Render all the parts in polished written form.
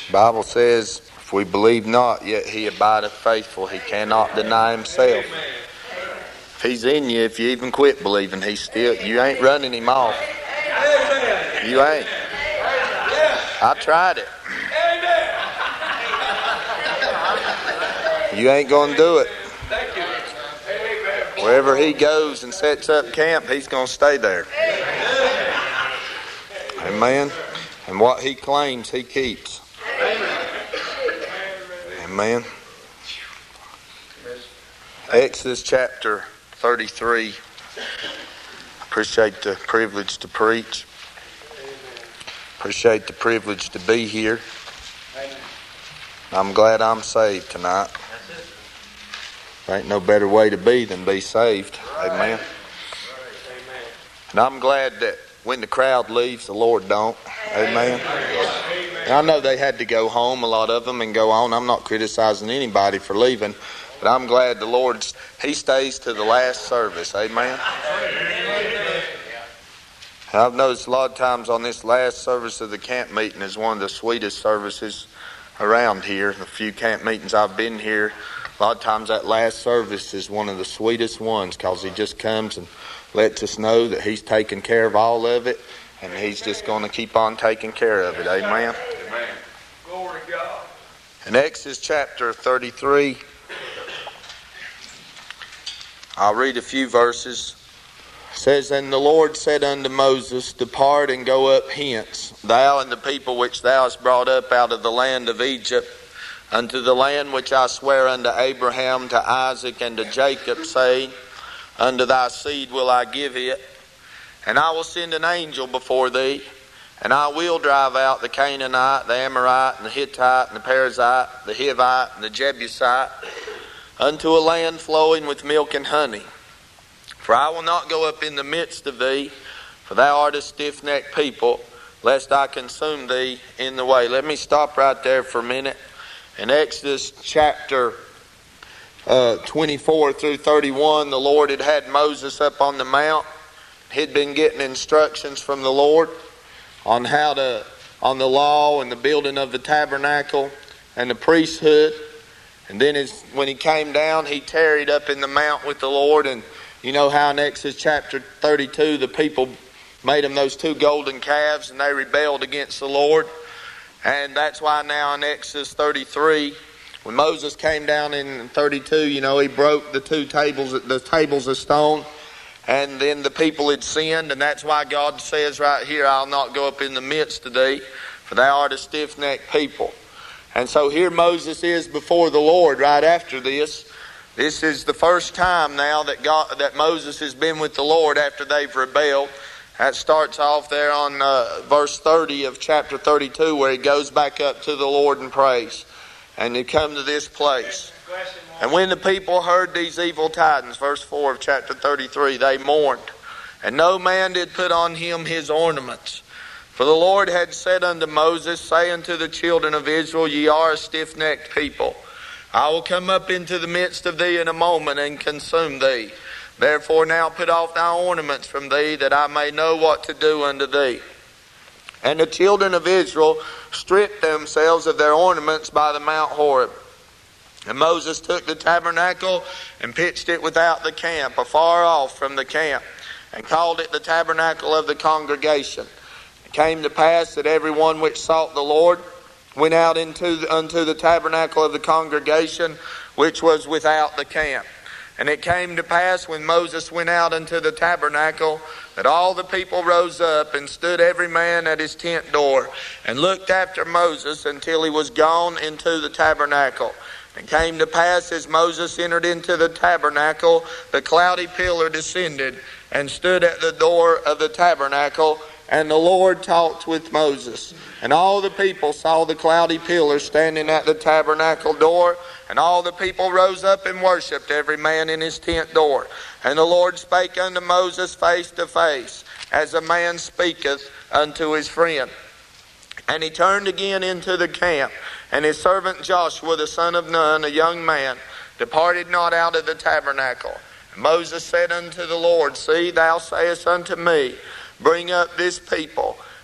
The Bible says, if we believe not, yet he abideth faithful. He cannot deny himself. If he's in you, if you even quit believing, you ain't running him off. You ain't. I tried it. You ain't going to do it. Wherever he goes and sets up camp, he's going to stay there. Amen. And what he claims, he keeps. Amen. Exodus chapter 33. Appreciate the privilege to preach. Appreciate the privilege to be here. I'm glad I'm saved tonight. There ain't no better way to be than be saved. Amen. And I'm glad that when the crowd leaves, the Lord don't. Amen. And I know they had to go home, a lot of them, and go on. I'm not criticizing anybody for leaving, but I'm glad the Lord, He stays to the last service. Amen. And I've noticed a lot of times on this last service of the camp meeting is one of the sweetest services around here. The few camp meetings I've been here, a lot of times that last service is one of the sweetest ones because he just comes and lets us know that he's taking care of all of it and he's just going to keep on taking care of it. Amen. Amen. Glory to God. In Exodus chapter 33, I'll read a few verses. It says, And the Lord said unto Moses, Depart and go up hence, thou and the people which thou hast brought up out of the land of Egypt, unto the land which I swear unto Abraham, to Isaac, and to Jacob, saying, Unto thy seed will I give it, and I will send an angel before thee, and I will drive out the Canaanite, the Amorite, and the Hittite, and the Perizzite, the Hivite, and the Jebusite, unto a land flowing with milk and honey. For I will not go up in the midst of thee, for thou art a stiff-necked people, lest I consume thee in the way. Let me stop right there for a minute. In Exodus chapter 24 through 31, the Lord had Moses up on the mount. He'd been getting instructions from the Lord on the law and the building of the tabernacle and the priesthood. And then when he came down, he tarried up in the mount with the Lord. And you know how in Exodus chapter 32, the people made him those 2 golden calves and they rebelled against the Lord. And that's why now in Exodus 33, when Moses came down in 32, he broke the tables of stone. And then the people had sinned. And that's why God says right here, I'll not go up in the midst of thee, for thou art a stiff-necked people. And so here Moses is before the Lord right after this. This is the first time now that Moses has been with the Lord after they've rebelled. That starts off there on verse 30 of chapter 32 where he goes back up to the Lord and prays. And they come to this place. And when the people heard these evil tidings, verse 4 of chapter 33, they mourned. And no man did put on him his ornaments. For the Lord had said unto Moses, Say unto the children of Israel, Ye are a stiff-necked people. I will come up into the midst of thee in a moment and consume thee. Therefore now put off thy ornaments from thee, that I may know what to do unto thee. And the children of Israel stripped themselves of their ornaments by the Mount Horeb. And Moses took the tabernacle and pitched it without the camp, afar off from the camp, and called it the tabernacle of the congregation. It came to pass that every one which sought the Lord went out unto the tabernacle of the congregation, which was without the camp. And it came to pass when Moses went out unto the tabernacle that all the people rose up and stood every man at his tent door and looked after Moses until he was gone into the tabernacle. And it came to pass as Moses entered into the tabernacle, the cloudy pillar descended and stood at the door of the tabernacle, and the Lord talked with Moses. And all the people saw the cloudy pillar standing at the tabernacle door. And all the people rose up and worshipped, every man in his tent door. And the Lord spake unto Moses face to face, as a man speaketh unto his friend. And he turned again into the camp. And his servant Joshua the son of Nun, a young man, departed not out of the tabernacle. And Moses said unto the Lord, See, thou sayest unto me, Bring up this people,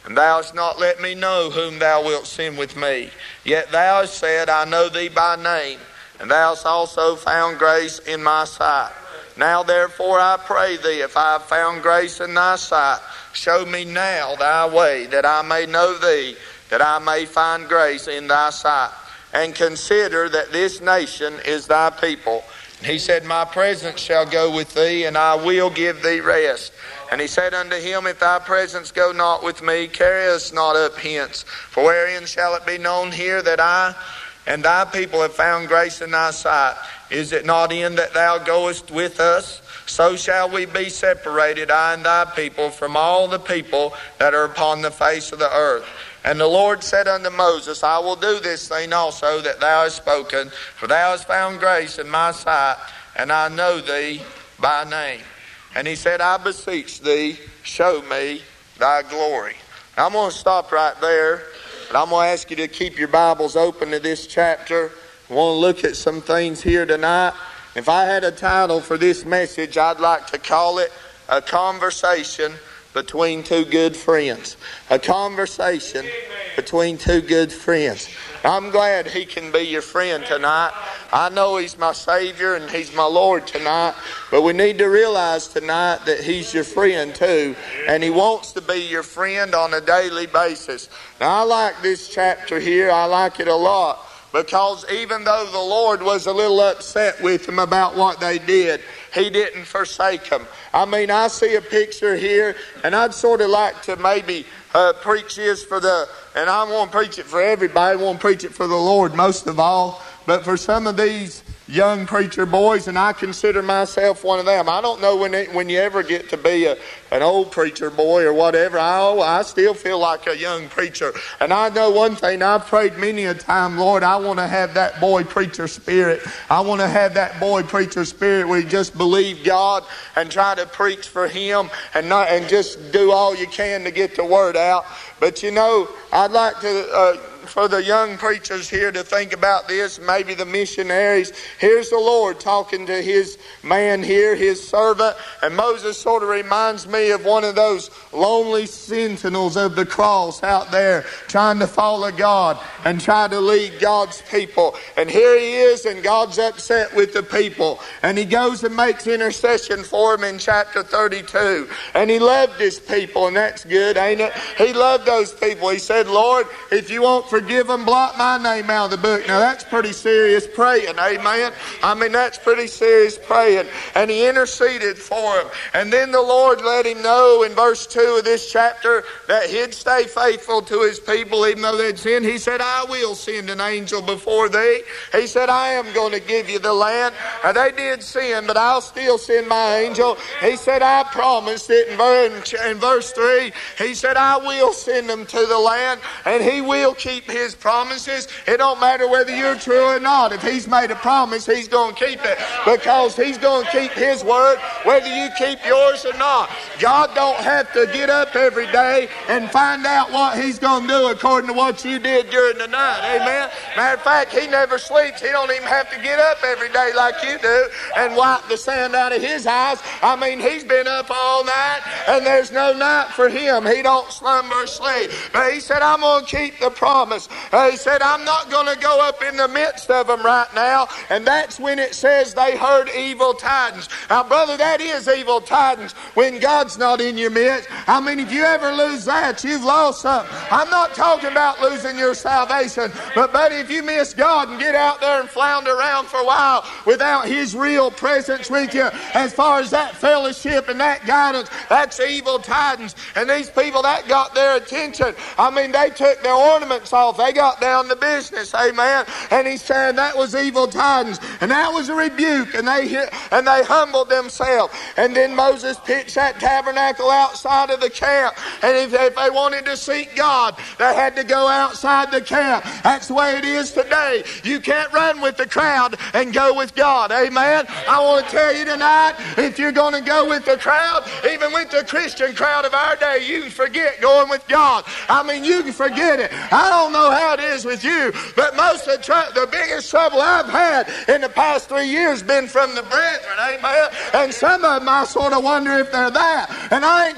And thou hast not let me know whom thou wilt send with me. Yet thou hast said, I know thee by name, and thou hast also found grace in my sight. Now therefore I pray thee, if I have found grace in thy sight, show me now thy way, that I may know thee, that I may find grace in thy sight. And consider that this nation is thy people. And he said, my presence shall go with thee, and I will give thee rest. And he said unto him, if thy presence go not with me, carry us not up hence. For wherein shall it be known here that I and thy people have found grace in thy sight? Is it not in that thou goest with us? So shall we be separated, I and thy people, from all the people that are upon the face of the earth. And the Lord said unto Moses, I will do this thing also that thou hast spoken, for thou hast found grace in my sight, and I know thee by name. And he said, I beseech thee, show me thy glory. Now, I'm going to stop right there, but I'm going to ask you to keep your Bibles open to this chapter. I want to look at some things here tonight. If I had a title for this message, I'd like to call it A Conversation Between Two Good Friends. A conversation between two good friends. I'm glad he can be your friend tonight. I know he's my Savior and he's my Lord tonight, but we need to realize tonight that he's your friend too, and he wants to be your friend on a daily basis. Now, I like this chapter here. I like it a lot, because even though the Lord was a little upset with them about what they did, he didn't forsake them. I mean, I see a picture here, and I'd sort of like to maybe preach this and I won't preach it for everybody. I won't preach it for the Lord most of all. But for some of these young preacher boys, and I consider myself one of them. I don't know when you ever get to be an old preacher boy or whatever. I still feel like a young preacher. And I know one thing, I've prayed many a time, Lord, I want to have that boy preacher spirit. I want to have that boy preacher spirit where you just believe God and try to preach for Him and just do all you can to get the word out. But you know, I'd like to... for the young preachers here to think about this, maybe the missionaries. Here's the Lord talking to his man here, his servant, and Moses sort of reminds me of one of those lonely sentinels of the cross out there trying to follow God and try to lead God's people. And here he is, and God's upset with the people, and he goes and makes intercession for him in chapter 32. And he loved his people, and that's good, ain't it? He loved those people. He said, Lord, if you won't forgive them, blot my name out of the book. Now that's pretty serious praying, amen? I mean, that's pretty serious praying. And he interceded for him. And then the Lord let him know in verse 2 of this chapter that he'd stay faithful to his people even though they'd sinned. He said, I will send an angel before thee. He said, I am going to give you the land. Now they did sin, but I'll still send my angel. He said, I promised it in verse 3. He said, I will send them to the land, and he will keep his promises. It don't matter whether you're true or not. If he's made a promise, he's going to keep it, because he's going to keep his word whether you keep yours or not. God don't have to get up every day and find out what he's going to do according to what you did during the night. Amen. Matter of fact, he never sleeps. He don't even have to get up every day like you do and wipe the sand out of his eyes. I mean, he's been up all night, and there's no night for him. He don't slumber or sleep. But he said, I'm going to keep the promise. He said, I'm not going to go up in the midst of them right now. And that's when it says they heard evil tidings. Now, brother, that is evil tidings when God's not in your midst. I mean, if you ever lose that, you've lost something. I'm not talking about losing your salvation, but buddy, if you miss God and get out there and flounder around for a while without His real presence with you, as far as that fellowship and that guidance, that's evil tidings. And these people, that got their attention. I mean, they took their ornaments off. They got down to business, amen. And he said that was evil tidings, and that was a rebuke, and they humbled themselves. And then Moses pitched that tabernacle outside of the camp, and if they wanted to seek God, they had to go outside the camp. That's the way it is today. You can't run with the crowd and go with God, amen. I want to tell you tonight, if you're going to go with the crowd, even with the Christian crowd of our day, you can forget going with God. I mean, you can forget it. I don't know how it is with you, but most of the biggest trouble I've had in the past 3 years been from the brethren, amen. And some of them I sort of wonder if they're that. And I ain't trying to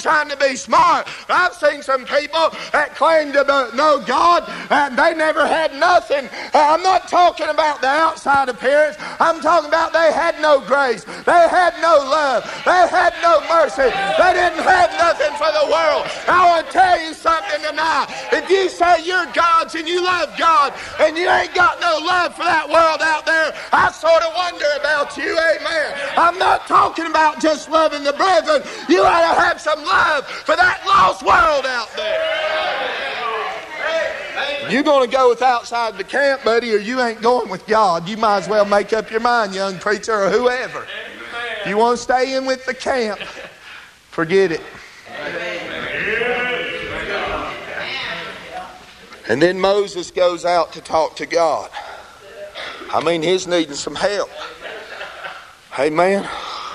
be smart. I've seen some people that claim to know God and they never had nothing. I'm not talking about the outside appearance. I'm talking about they had no grace. They had no love. They had no mercy. They didn't have nothing for the world. I want to tell you something tonight. If you say you're God's and you love God and you ain't got no love for that world out there, I sort of wonder about you. Amen. I'm not talking about just loving the brethren. You ought to have some love for that lost world out there. You're going to go with outside the camp, buddy, or you ain't going with God. You might as well make up your mind, young preacher or whoever. If you want to stay in with the camp, forget it. And then Moses goes out to talk to God. I mean, he's needing some help. Amen.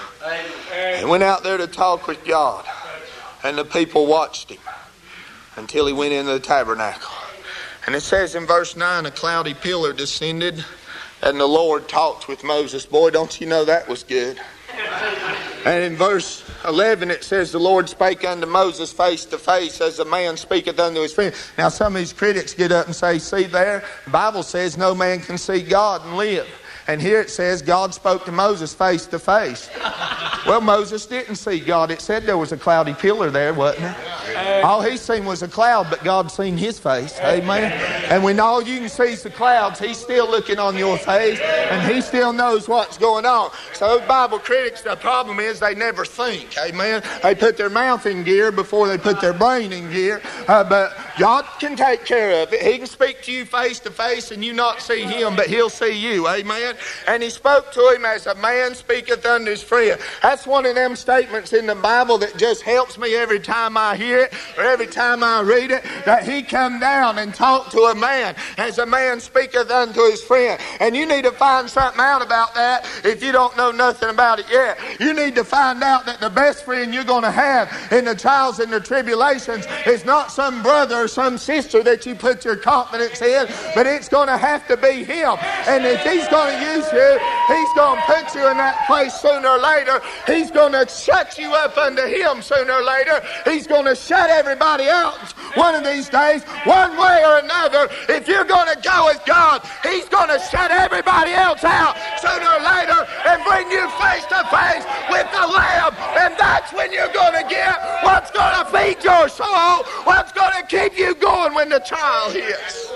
He went out there to talk with God. And the people watched him until he went into the tabernacle. And it says in verse 9, a cloudy pillar descended and the Lord talked with Moses. Boy, don't you know that was good. And in verse 11 it says, the Lord spake unto Moses face to face as a man speaketh unto his friend. Now some of these critics get up and say, see there, the Bible says no man can see God and live. And here it says God spoke to Moses face to face. Well, Moses didn't see God. It said there was a cloudy pillar there, wasn't it? All he seen was a cloud, but God seen his face. Amen. And when all you can see is the clouds, he's still looking on your face, and he still knows what's going on. So Bible critics, the problem is they never think. Amen. They put their mouth in gear before they put their brain in gear. But God can take care of it. He can speak to you face to face and you not see him, but he'll see you. Amen. And he spoke to him as a man speaketh unto his friend. That's one of them statements in the Bible that just helps me every time I hear it or every time I read it, that he come down and talked to a man as a man speaketh unto his friend. And you need to find something out about that if you don't know nothing about it yet. You need to find out that the best friend you're going to have in the trials and the tribulations is not some brother or some sister that you put your confidence in, but it's going to have to be him. And if he's going to use you, he's going to put you in that place sooner or later. He's going to shut you up unto him sooner or later. He's going to shut everybody else one of these days, one way or another. If you're going to go with God, he's going to shut everybody else out sooner or later and bring you face to face with the Lamb. And that's when you're going to get what's going to feed your soul, what's going to keep you going when the trial hits.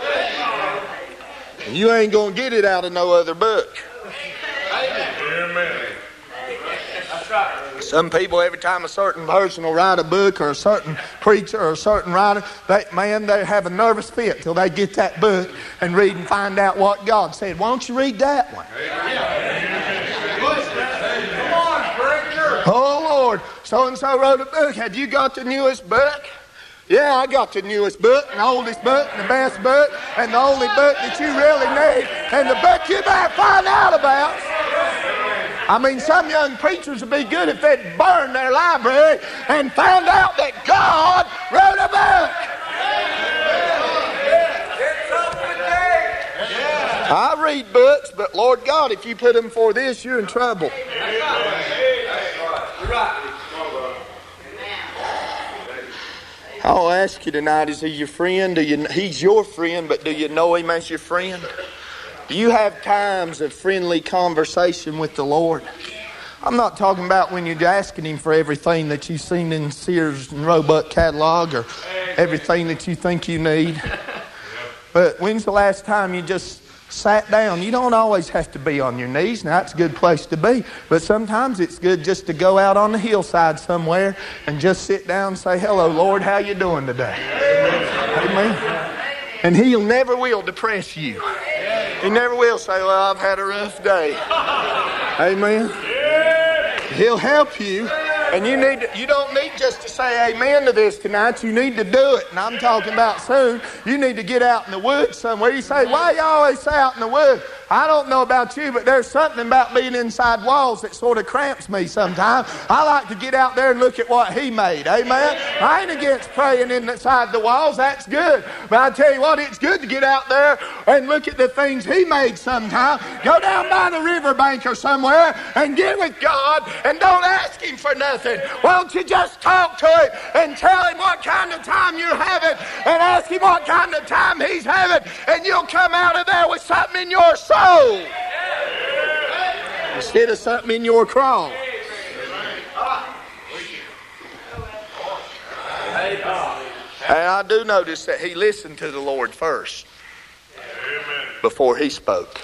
And you ain't going to get it out of no other book. Amen. That's right. Some people, every time a certain person will write a book or a certain preacher or a certain writer, they have a nervous fit till they get that book and read and find out what God said. Why don't you read that one? Come on, preacher. Oh, Lord, so-and-so wrote a book. Have you got the newest book? Yeah, I got the newest book, and the oldest book, and the best book, and the only book that you really need, and the book you better find out about. I mean, some young preachers would be good if they'd burn their library and found out that God wrote a book. I read books, but Lord God, if you put them for this, you're in trouble. I'll ask you tonight, is he your friend? He's your friend, but do you know him as your friend? Do you have times of friendly conversation with the Lord? I'm not talking about when you're asking him for everything that you've seen in Sears and Roebuck catalog or everything that you think you need. But when's the last time you just sat down? You don't always have to be on your knees. Now, that's a good place to be. But sometimes it's good just to go out on the hillside somewhere and just sit down and say, hello, Lord, how you doing today? Amen. And he'll never will depress you. He never will say, well, I've had a rough day. Amen. He'll help you. And you don't need just to say amen to this tonight. You need to do it. And I'm talking about soon. You need to get out in the woods somewhere. You say, why you always say out in the woods? I don't know about you, but there's something about being inside walls that sort of cramps me sometimes. I like to get out there and look at what he made. Amen? I ain't against praying inside the walls. That's good. But I tell you what, it's good to get out there and look at the things he made sometime. Go down by the riverbank or somewhere and get with God and don't ask him for nothing. nothing. Won't you just talk to him and tell him what kind of time you're having and ask him what kind of time he's having, and you'll come out of there with something in your soul instead of something in your craw. And I do notice that he listened to the Lord first before he spoke.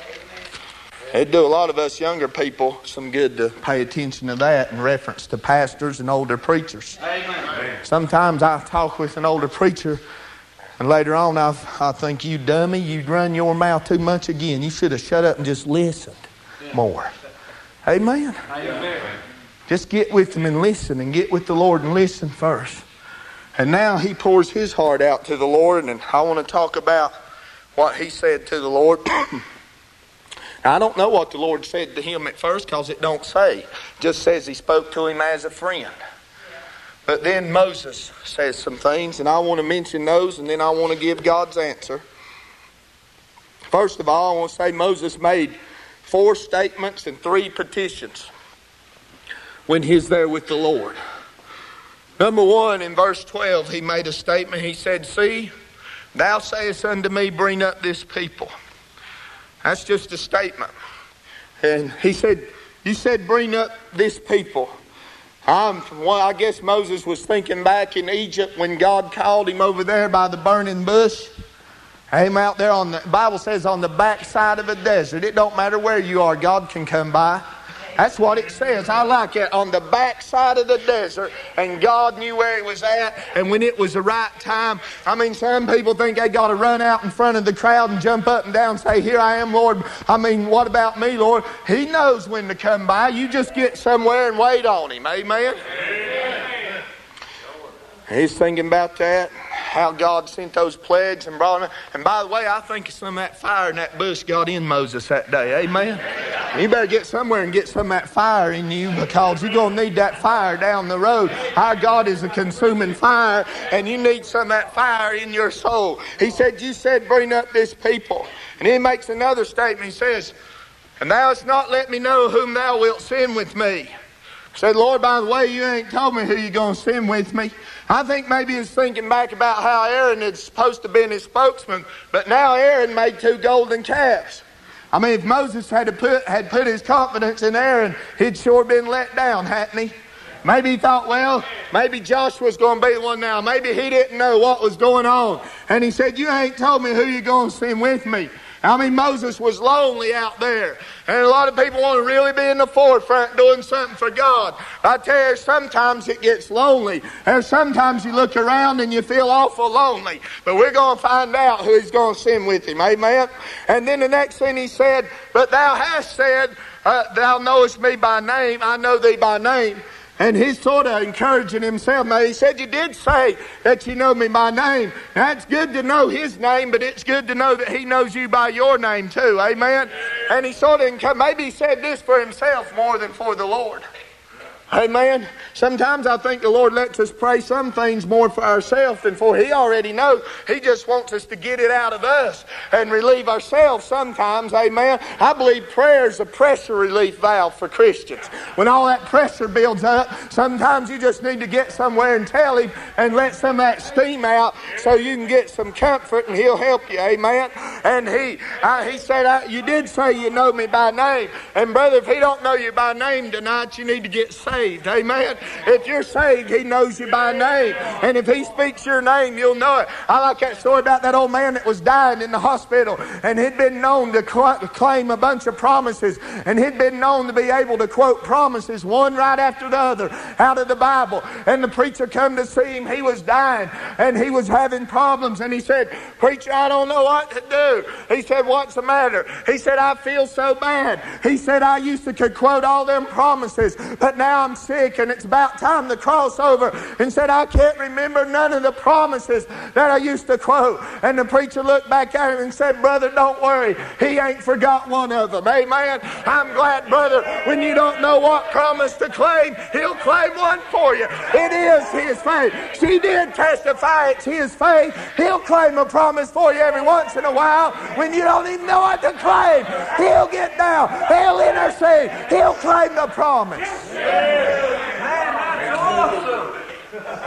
It'd do a lot of us younger people some good to pay attention to that in reference to pastors and older preachers. Sometimes I talk with an older preacher, and later on I think, you dummy, you run your mouth too much again. You should have shut up and just listened more. Amen. Just get with him and listen, and get with the Lord and listen first. And now he pours his heart out to the Lord, and I want to talk about what he said to the Lord. Now, I don't know what the Lord said to him at first, because it don't say. It just says he spoke to him as a friend. But then Moses says some things, and I want to mention those, and then I want to give God's answer. First of all, I want to say Moses made 4 statements and 3 petitions when he's there with the Lord. Number 1, in verse 12, he made a statement. He said, "See, thou sayest unto me, bring up this people." That's just a statement. And he said, you said bring up this people. I guess Moses was thinking back in Egypt when God called him over there by the burning bush. Him out there on the Bible says on the backside of a desert. It don't matter where you are, God can come by. That's what it says. I like it. On the backside of the desert, and God knew where he was at, and when it was the right time. I mean, some people think they got to run out in front of the crowd and jump up and down and say, "Here I am, Lord." I mean, what about me, Lord? He knows when to come by. You just get somewhere and wait on him. Amen? Amen. He's thinking about that, how God sent those plagues and brought them. And by the way, I think some of that fire in that bush got in Moses that day. Amen? You better get somewhere and get some of that fire in you, because you're going to need that fire down the road. Our God is a consuming fire, and you need some of that fire in your soul. He said, you said bring up this people. And he makes another statement. He says, "And thou hast not let me know whom thou wilt send with me." He said, "Lord, by the way, you ain't told me who you're going to send with me." I think maybe he's thinking back about how Aaron is supposed to be his spokesman, but now Aaron made 2 golden calves. I mean, if Moses had put his confidence in Aaron, he'd sure been let down, hadn't he? Maybe he thought, well, maybe Joshua's going to be the one now. Maybe he didn't know what was going on. And he said, "You ain't told me who you're going to send with me." I mean, Moses was lonely out there. And a lot of people want to really be in the forefront doing something for God. I tell you, sometimes it gets lonely. And sometimes you look around and you feel awful lonely. But we're going to find out who he's going to send with him. Amen? And then the next thing he said, "But thou hast said, thou knowest me by name. I know thee by name." And he's sort of encouraging himself. Now, he said, "You did say that you know me by name." Now, it's good to know his name, but it's good to know that he knows you by your name too. Amen? And he sort of, maybe he said this for himself more than for the Lord. Amen? Sometimes I think the Lord lets us pray some things more for ourselves than for He already knows. He just wants us to get it out of us and relieve ourselves sometimes. Amen? I believe prayer is a pressure relief valve for Christians. When all that pressure builds up, sometimes you just need to get somewhere and tell Him and let some of that steam out so you can get some comfort, and He'll help you. Amen? And He said, "You did say you know me by name." And brother, if He don't know you by name tonight, you need to get saved. Amen? If you're saved, He knows you by name. And if He speaks your name, you'll know it. I like that story about that old man that was dying in the hospital, and he'd been known to claim a bunch of promises, and he'd been known to be able to quote promises one right after the other out of the Bible. And the preacher come to see him. He was dying, and he was having problems, and he said, "Preacher, I don't know what to do." He said, "What's the matter?" He said, "I feel so bad." He said, "I used to could quote all them promises, but now I'm sick, and it's about time to cross over." And said, "I can't remember none of the promises that I used to quote." And the preacher looked back at him and said, "Brother, don't worry. He ain't forgot one of them." Amen? I'm glad, brother, when you don't know what promise to claim, He'll claim one for you. It is His faith. She did testify it's His faith. He'll claim a promise for you every once in a while when you don't even know what to claim. He'll get down. He'll intercede. He'll claim the promise.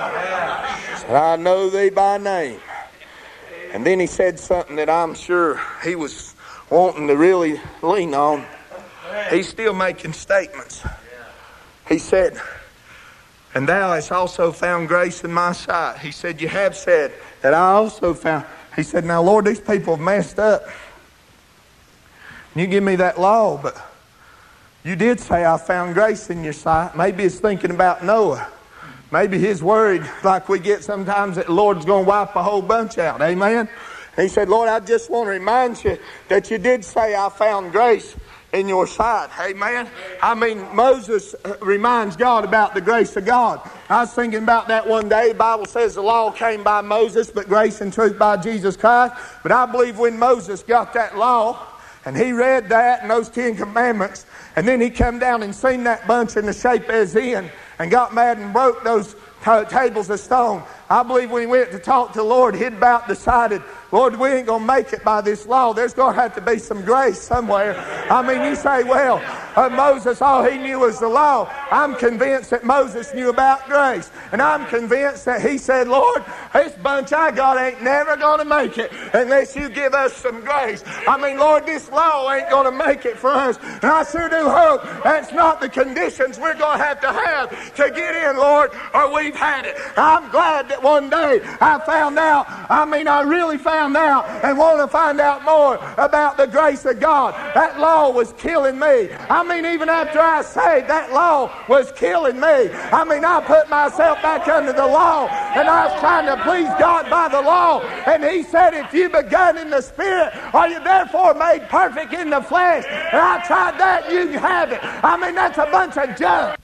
Said, I know thee by name. And then he said something that I'm sure he was wanting to really lean on. He's still making statements. He said, and thou hast also found grace in my sight. He said, you have said that I also found. He said, now Lord, these people have messed up. You give me that law, but you did say I found grace in your sight. Maybe he's thinking about Noah. Maybe he's worried like we get sometimes that the Lord's going to wipe a whole bunch out. Amen? And he said, Lord, I just want to remind you that you did say I found grace in your sight. Amen? I mean, Moses reminds God about the grace of God. I was thinking about that one day. The Bible says the law came by Moses, but grace and truth by Jesus Christ. But I believe when Moses got that law, and he read that and those 10 commandments, and then he come down and seen that bunch in the shape as in, and got mad and broke those tables of stone. I believe when he went to talk to the Lord, he'd about decided, Lord, we ain't going to make it by this law. There's going to have to be some grace somewhere. I mean, you say, well, Moses, all he knew was the law. I'm convinced that Moses knew about grace. And I'm convinced that he said, Lord, this bunch I got ain't never going to make it unless you give us some grace. I mean, Lord, this law ain't going to make it for us. And I sure do hope that's not the conditions we're going to have to get in, Lord, or we've had it. I'm glad that one day I found out. I mean, I really found out and want to find out more about the grace of God. That law was killing me. I mean, even after I saved, that law was killing me. I mean, I put myself back under the law and I was trying to please God by the law. And he said, if you begun in the Spirit, are you therefore made perfect in the flesh? And I tried that, you can have it. I mean, that's a bunch of junk.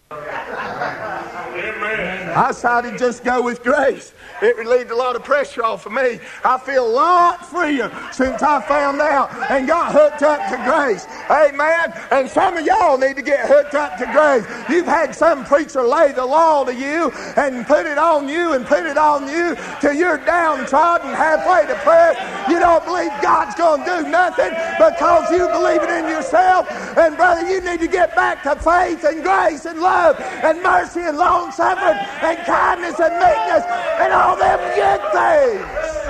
I decided to just go with grace. It relieved a lot of pressure off of me. I feel a lot freer since I found out and got hooked up to grace. Amen. And some of y'all need to get hooked up to grace. You've had some preacher lay the law to you and put it on you and put it on you till you're downtrodden, halfway depressed. You don't believe God's going to do nothing because you believe it in yourself. And brother, you need to get back to faith and grace and love and mercy and long-suffering and kindness and meekness and all them good things.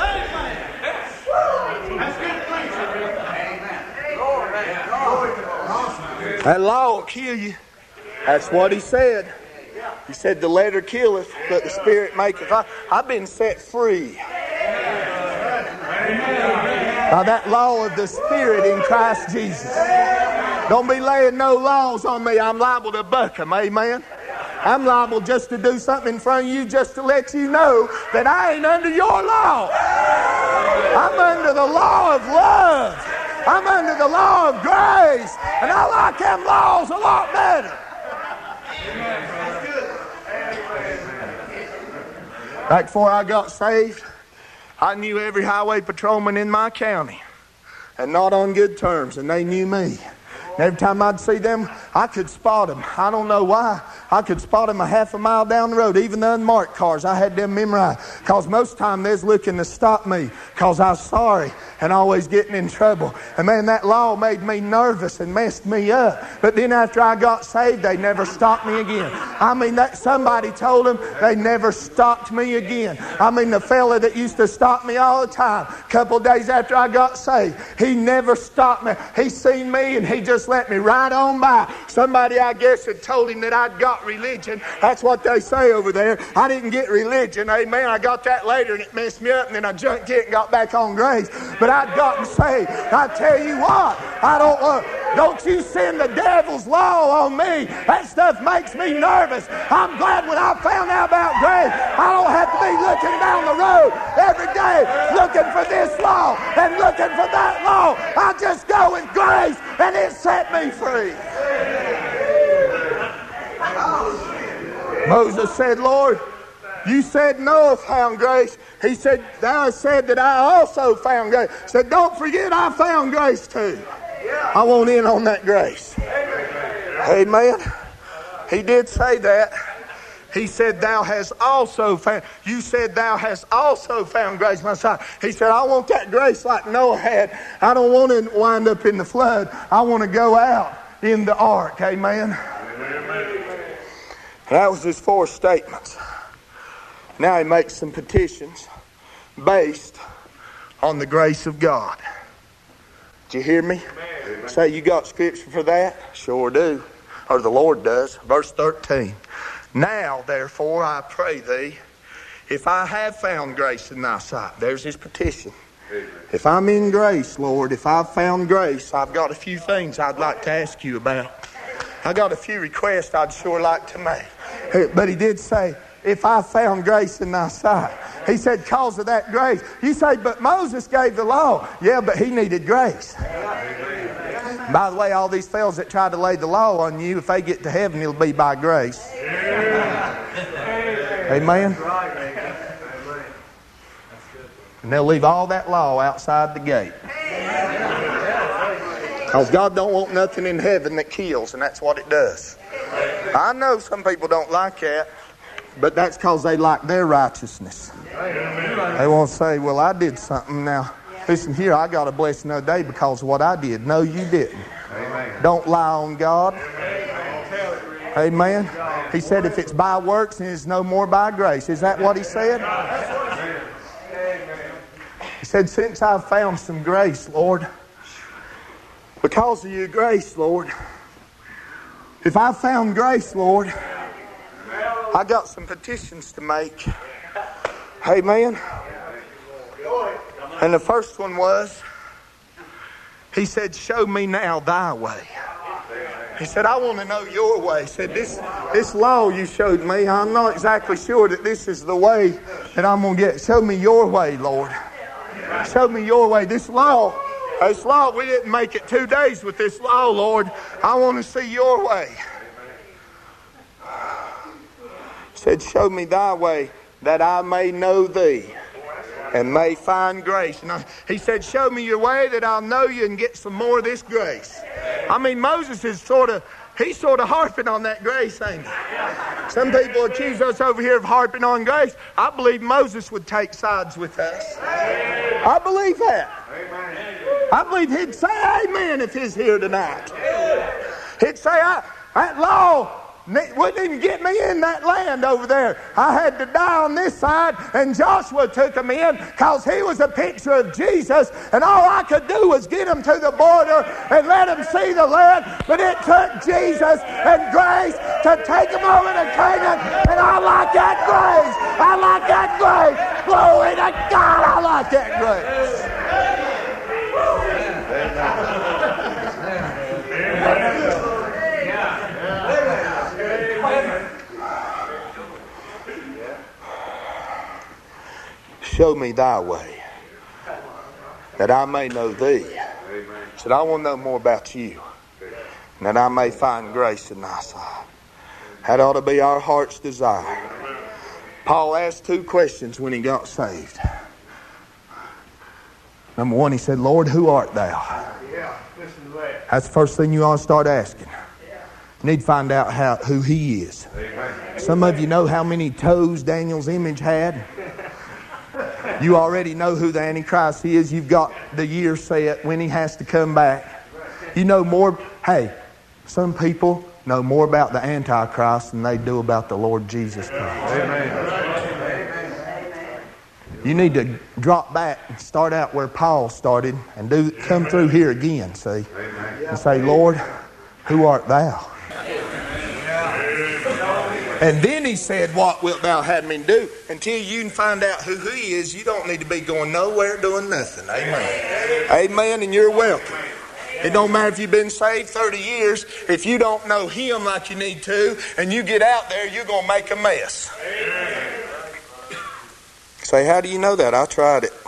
That law will kill you. That's what he said. He said the letter killeth, but the Spirit maketh. I've been set free by that law of the Spirit in Christ Jesus. Don't be laying no laws on me. I'm liable to buck them. Amen. I'm liable just to do something in front of you just to let you know that I ain't under your law. I'm under the law of love. I'm under the law of grace. And I like them laws a lot better. Right before I got saved, I knew every highway patrolman in my county. And not on good terms. And they knew me. And every time I'd see them, I could spot them. I don't know why. I could spot them a half a mile down the road. Even the unmarked cars, I had them memorized. Because most of the time they was looking to stop me. Because I was sorry and always getting in trouble. And man, that law made me nervous and messed me up. But then after I got saved, they never stopped me again. I mean, that somebody told them they never stopped me again. I mean, the fella that used to stop me all the time, a couple days after I got saved, he never stopped me. He seen me and he just let me right on by. Somebody, I guess, had told him that I'd got religion. That's what they say over there. I didn't get religion. Amen. I got that later and it messed me up, and then I jumped it and got back on grace. But I'd gotten saved. I tell you what, don't you send the devil's law on me. That stuff makes me nervous. I'm glad when I found out about grace, I don't have to be looking down the road every day looking for this law and looking for that law. I just go with grace and it set me free. Moses said, Lord, you said Noah found grace. He said, thou hast said that I also found grace. He said, don't forget I found grace too. I want in on that grace. Amen. He did say that. He said, thou hast also found. You said thou hast also found grace, my son. He said, I want that grace like Noah had. I don't want to wind up in the flood. I want to go out in the ark. Amen. That was his 4 statements. Now he makes some petitions based on the grace of God. Did you hear me? Amen. Say, you got scripture for that? Sure do. Or the Lord does. Verse 13. Now, therefore, I pray thee, if I have found grace in thy sight. There's his petition. Amen. If I'm in grace, Lord, if I've found grace, I've got a few things I'd like to ask you about. I got a few requests I'd sure like to make. But he did say, if I found grace in thy sight. He said, cause of that grace. You say, but Moses gave the law. Yeah, but he needed grace. Amen. By the way, all these fellows that try to lay the law on you, if they get to heaven, it'll be by grace. Amen. And they'll leave all that law outside the gate. Because God don't want nothing in heaven that kills, and that's what it does. I know some people don't like that, but that's because they like their righteousness. They won't say, well, I did something. Now, listen here, I got a blessing another day because of what I did. No, you didn't. Don't lie on God. Amen. He said if it's by works, then it's no more by grace. Is that what he said? He said, since I've found some grace, Lord, because of your grace, Lord, if I found grace, Lord, I got some petitions to make. Amen. And the first one was, he said, show me now thy way. He said, I want to know your way. He said, this law you showed me, I'm not exactly sure that this is the way that I'm going to get. Show me your way, Lord. Show me your way. This law, we didn't make it 2 days with this law, Lord. I want to see your way. He said, show me thy way that I may know thee and may find grace. And he said, show me your way that I'll know you and get some more of this grace. I mean, Moses is he's sort of harping on that grace, ain't he? Some people accuse us over here of harping on grace. I believe Moses would take sides with us. I believe that. I believe he'd say amen if he's here tonight. He'd say, that law wouldn't even get me in that land over there. I had to die on this side, and Joshua took him in because he was a picture of Jesus, and all I could do was get him to the border and let him see the land. But it took Jesus and grace to take him over to Canaan, and I like that grace. I like that grace. Glory to God, I like that grace. Show me thy way, that I may know thee. He said, I want to know more about you, and that I may find grace in thy sight. That ought to be our heart's desire. Paul asked 2 questions when he got saved. Number 1, he said, Lord, who art thou? That's the first thing you ought to start asking. You need to find out who he is. Some of you know how many toes Daniel's image had. You already know who the Antichrist is. You've got the year set when he has to come back. You know more. Hey, some people know more about the Antichrist than they do about the Lord Jesus Christ. Amen. You need to drop back and start out where Paul started and come through here again, see? And say, Lord, who art thou? And then he said, what wilt thou have me do? Until you can find out who he is, you don't need to be going nowhere doing nothing. Amen. Amen, and you're welcome. It don't matter if you've been saved 30 years. If you don't know him like you need to, and you get out there, you're going to make a mess. Say, how do you know that? I tried it.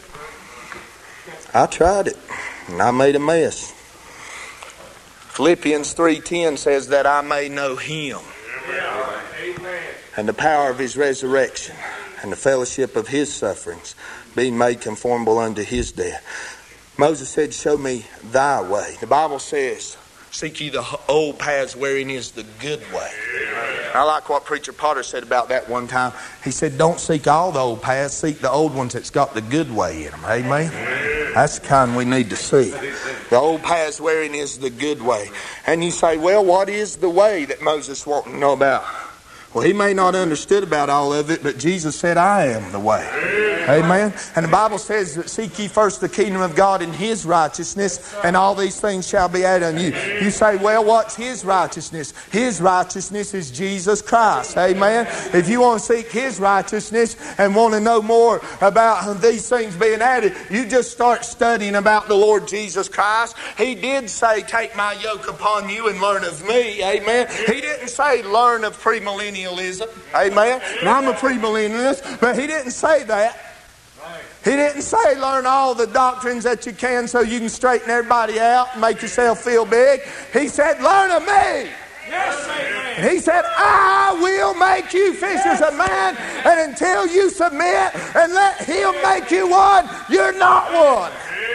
And I made a mess. Philippians 3:10 says that I may know him. And the power of his resurrection and the fellowship of his sufferings, being made conformable unto his death. Moses said, show me thy way. The Bible says, seek ye the old paths wherein is the good way. I like what Preacher Potter said about that one time. He said, don't seek all the old paths, seek the old ones that's got the good way in them. Amen? That's the kind we need to seek. The old paths wherein is the good way. And you say, well, what is the way that Moses wanted to know about? Well, he may not have understood about all of it, but Jesus said, I am the way. Amen. And the Bible says that seek ye first the kingdom of God and His righteousness, and all these things shall be added unto you. You say, well, what's His righteousness? His righteousness is Jesus Christ. Amen. If you want to seek His righteousness and want to know more about these things being added, you just start studying about the Lord Jesus Christ. He did say, take my yoke upon you and learn of me. Amen. He didn't say learn of premillennialism. Amen. And I'm a premillennialist, but He didn't say that. He didn't say learn all the doctrines that you can so you can straighten everybody out and make yourself feel big. He said, learn of me. Yes, amen. And He said, I will make you fishers of men, and until you submit and let Him make you one, you're not one.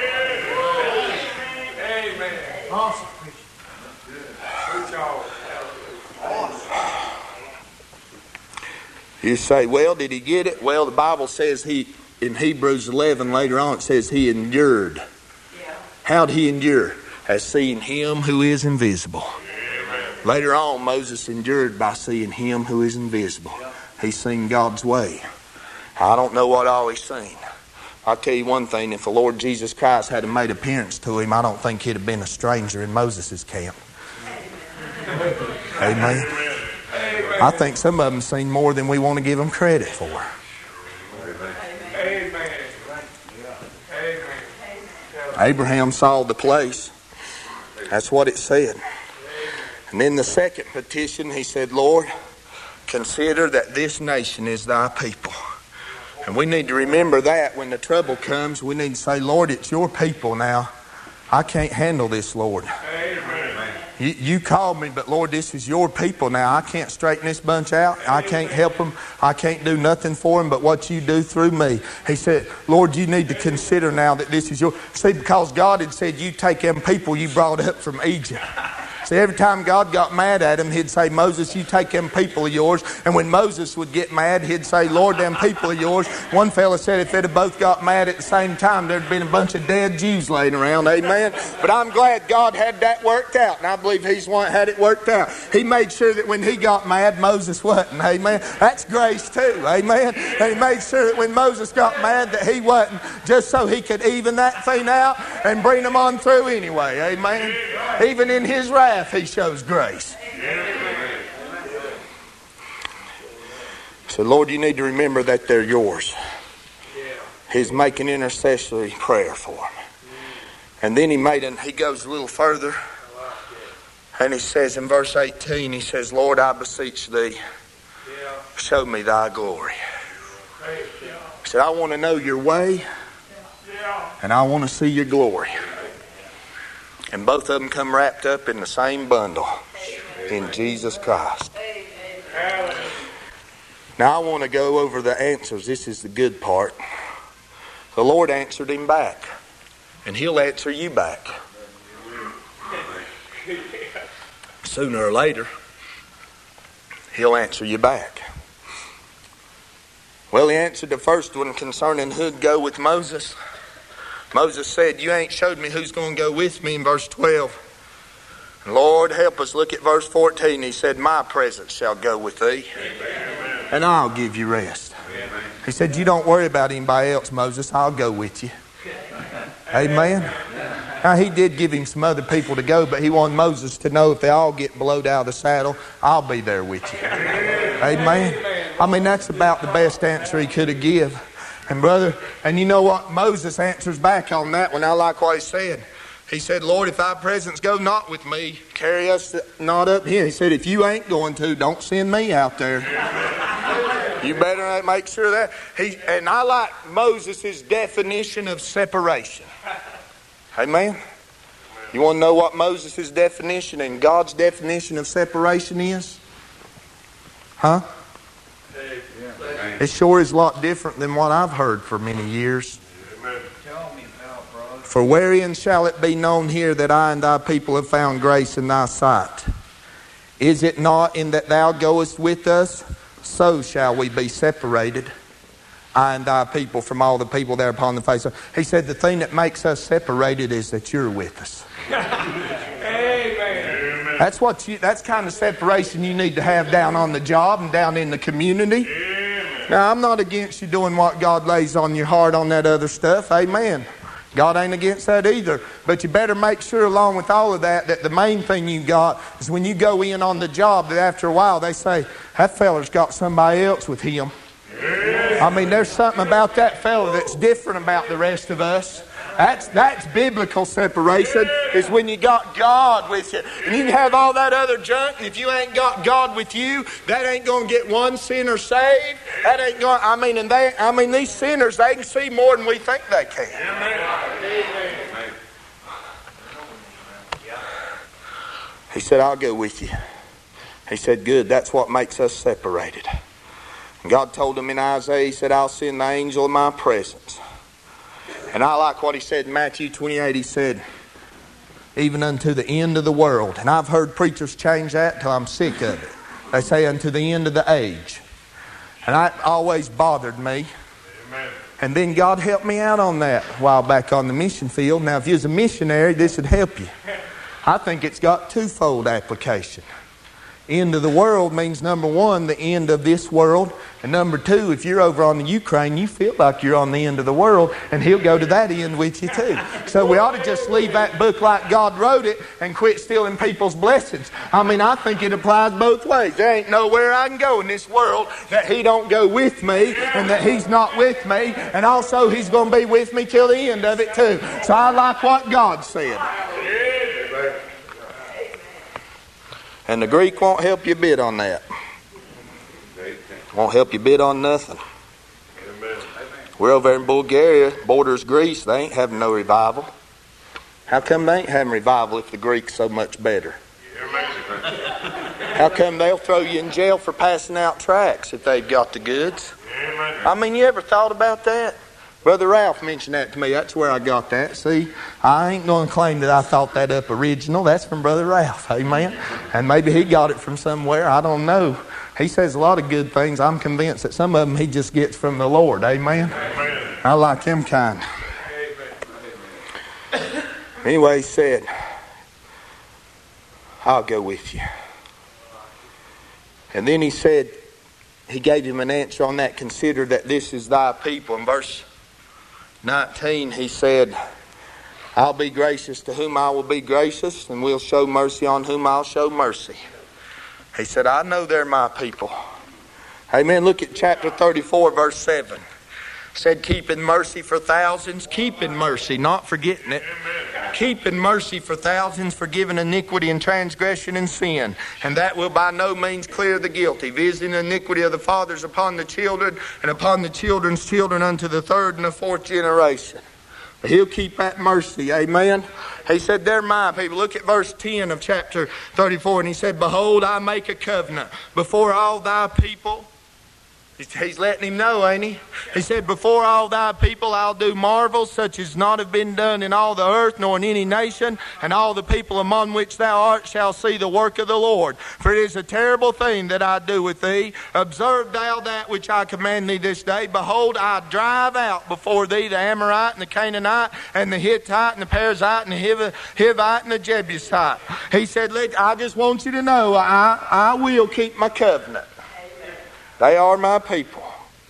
Amen. Awesome. You say, well, did he get it? Well, the Bible says in Hebrews 11 later on, it says he endured. Yeah. How did he endure? As seeing Him who is invisible. Amen. Later on, Moses endured by seeing Him who is invisible. Yeah. He's seen God's way. I don't know what all he's seen. I'll tell you one thing, if the Lord Jesus Christ had made appearance to him, I don't think he'd have been a stranger in Moses' camp. Amen. I think some of them seen more than we want to give them credit for. Amen. Abraham saw the place. That's what it said. And then the second petition, he said, Lord, consider that this nation is thy people. And we need to remember that when the trouble comes, we need to say, Lord, it's your people now. I can't handle this, Lord. You called me, but Lord, this is your people now. I can't straighten this bunch out. I can't help them. I can't do nothing for them but what you do through me. He said, Lord, you need to consider now that this is your... See, because God had said, you take them people you brought up from Egypt. See, every time God got mad at him, he'd say, Moses, you take them people of yours. And when Moses would get mad, he'd say, Lord, them people of yours. One fella said if they'd have both got mad at the same time, there'd been a bunch of dead Jews laying around. Amen. But I'm glad God had that worked out. And I believe He's the one that had it worked out. He made sure that when he got mad, Moses wasn't. Amen. That's grace too. Amen. And He made sure that when Moses got mad that he wasn't, just so He could even that thing out and bring them on through anyway. Amen. Even in His wrath, He shows grace. So, Lord, you need to remember that they're yours. He's making intercessory prayer for them. And then he goes a little further. And he says in verse 18, he says, Lord, I beseech thee, show me thy glory. He said, I want to know your way, and I want to see your glory. And both of them come wrapped up in the same bundle in Jesus Christ. Now I want to go over the answers. This is the good part. The Lord answered him back, and He'll answer you back. Sooner or later, He'll answer you back. Well, He answered the first one concerning who'd go with Moses. Moses said, you ain't showed me who's going to go with me in verse 12. Lord, help us. Look at verse 14. He said, my presence shall go with thee, and I'll give you rest. He said, you don't worry about anybody else, Moses. I'll go with you. Amen. Now, He did give him some other people to go, but He wanted Moses to know if they all get blowed out of the saddle, I'll be there with you. Amen. I mean, that's about the best answer he could have given. And brother, and you know what? Moses answers back on that one. I like what he said. He said, Lord, if thy presence go not with me, carry us not up here. He said, if you ain't going to, don't send me out there. You better make sure that. And I like Moses' definition of separation. Amen. You want to know what Moses' definition and God's definition of separation is? Huh? It sure is a lot different than what I've heard for many years. For wherein shall it be known here that I and thy people have found grace in thy sight? Is it not in that thou goest with us? So shall we be separated, I and thy people, from all the people there upon the face of... He said the thing that makes us separated is that you're with us. Amen. That's kind of separation you need to have down on the job and down in the community. Now, I'm not against you doing what God lays on your heart on that other stuff. Amen. God ain't against that either. But you better make sure along with all of that the main thing you got is when you go in on the job that after a while they say, that feller's got somebody else with him. I mean, there's something about that fella that's different about the rest of us. That's biblical separation, is when you got God with you. And you can have all that other junk, and if you ain't got God with you, that ain't going to get one sinner saved. That ain't going. These sinners, they can see more than we think they can. Amen. He said, I'll go with you. He said, good, that's what makes us separated. And God told him in Isaiah, he said, I'll send the angel of my presence. And I like what he said in Matthew 28. He said, even unto the end of the world. And I've heard preachers change that till I'm sick of it. They say unto the end of the age. And that always bothered me. Amen. And then God helped me out on that a while back on the mission field. Now, if you was a missionary, this would help you. I think it's got twofold application. End of the world means, number one, the end of this world. And number two, if you're over on the Ukraine, you feel like you're on the end of the world, and He'll go to that end with you too. So we ought to just leave that book like God wrote it and quit stealing people's blessings. I mean, I think it applies both ways. There ain't nowhere I can go in this world that He don't go with me, and that He's not with me, and also He's going to be with me till the end of it too. So I like what God said. And the Greek won't help you a bit on that. Won't help you a bit on nothing. We're over there in Bulgaria, borders Greece, they ain't having no revival. How come they ain't having revival if the Greek's so much better? How come they'll throw you in jail for passing out tracts if they've got the goods? I mean, you ever thought about that? Brother Ralph mentioned that to me. That's where I got that. See, I ain't going to claim that I thought that up original. That's from Brother Ralph. Amen. And maybe he got it from somewhere. I don't know. He says a lot of good things. I'm convinced that some of them he just gets from the Lord. Amen. Amen. I like him kind. Anyway, he said, I'll go with you. And then he said, he gave him an answer on that. Consider that this is thy people. In verse 19, he said, I'll be gracious to whom I will be gracious, and will show mercy on whom I'll show mercy. He said, I know they're my people. Amen. Look at chapter 34, verse 7. Said, keeping mercy for thousands. Keeping mercy, not forgetting it. Keeping mercy for thousands, forgiving iniquity and transgression and sin. And that will by no means clear the guilty. Visiting the iniquity of the fathers upon the children, and upon the children's children unto the third and the fourth generation. But He'll keep that mercy. Amen. He said, they're my people. Look at verse 10 of chapter 34. And he said, behold, I make a covenant before all thy people. He's letting him know, ain't he? He said, before all thy people I'll do marvels such as not have been done in all the earth, nor in any nation, and all the people among which thou art shall see the work of the Lord. For it is a terrible thing that I do with thee. Observe thou that which I command thee this day. Behold, I drive out before thee the Amorite and the Canaanite and the Hittite and the Perizzite and the Hivite and the Jebusite. He said, I just want you to know I will keep my covenant. They are my people.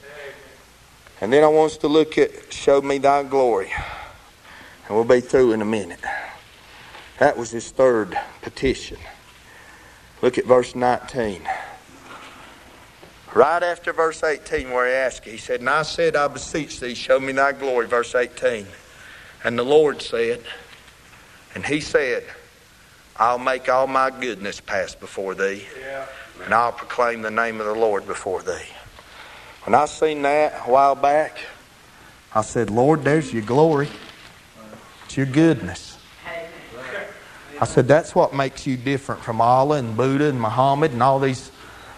And then I want us to look at show me thy glory. And we'll be through in a minute. That was his third petition. Look at verse 19. Right after verse 18 where he asked, he said, and I said, I beseech thee, show me thy glory. Verse 18. And the Lord said, and He said, I'll make all my goodness pass before thee. Yeah. And I'll proclaim the name of the Lord before thee. When I seen that a while back, I said, Lord, there's your glory. It's your goodness. I said, that's what makes you different from Allah and Buddha and Muhammad and all these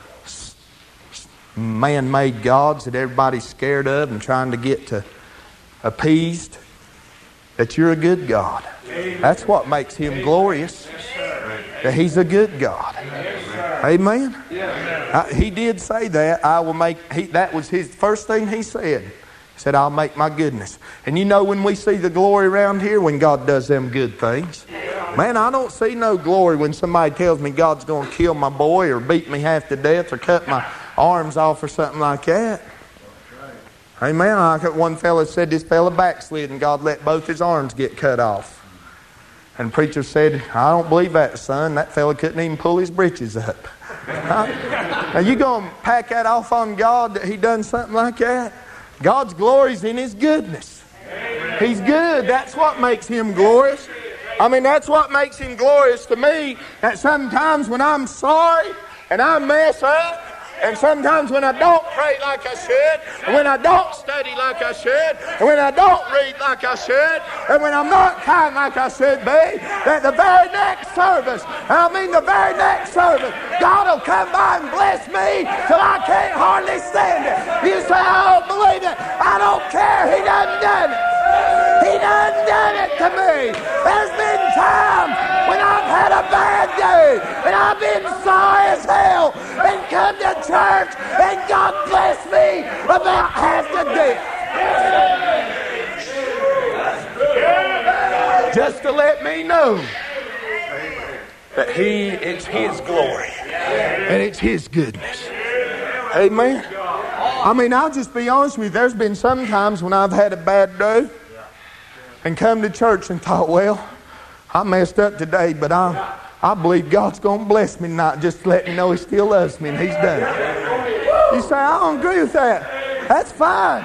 man-made gods that everybody's scared of and trying to get to appeased. That you're a good God. That's what makes Him glorious. That He's a good God. Amen. He did say that. That was His first thing He said. He said, I'll make my goodness. And you know when we see the glory around here, when God does them good things. Man, I don't see no glory when somebody tells me God's going to kill my boy or beat me half to death or cut my arms off or something like that. Amen. Like one fella said this fella backslid and God let both his arms get cut off. And the preacher said, I don't believe that, son. That fella couldn't even pull his britches up. Now you going to pack that off on God that he done something like that? God's glory's in his goodness. He's good. That's what makes him glorious. I mean, that's what makes him glorious to me. That sometimes when I'm sorry and I mess up, and sometimes when I don't pray like I should, and when I don't study like I should, and when I don't read like I should, and when I'm not kind like I should be, that the very next service, God will come by and bless me till I can't hardly stand it. You say, I don't believe it. I don't care. He done done it. He done done it to me. There's been times when I've had a bad day and I've been sorry as hell and come to church and God bless me about half to death. Just to let me know that it's his glory and it's his goodness. Amen. I mean, I'll just be honest with you. There's been some times when I've had a bad day and come to church and thought, well, I messed up today, but I believe God's going to bless me tonight, just to let me know he still loves me and he's done it. You say, I don't agree with that. That's fine.